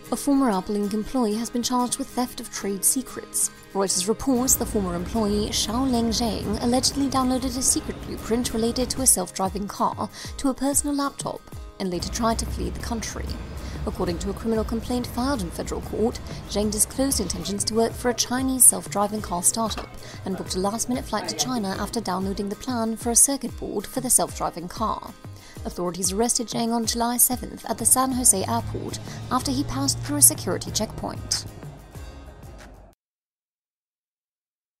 A former Apple Inc. employee has been charged with theft of trade secrets. Reuters reports the former employee, Xiaoleng Zhang, allegedly downloaded a secret blueprint related to a self-driving car to a personal laptop and later tried to flee the country. According to a criminal complaint filed in federal court, Zhang disclosed intentions to work for a Chinese self-driving car startup and booked a last-minute flight to China after downloading the plan for a circuit board for the self-driving car. Authorities arrested Zhang on July 7th at the San Jose airport after he passed through a security checkpoint.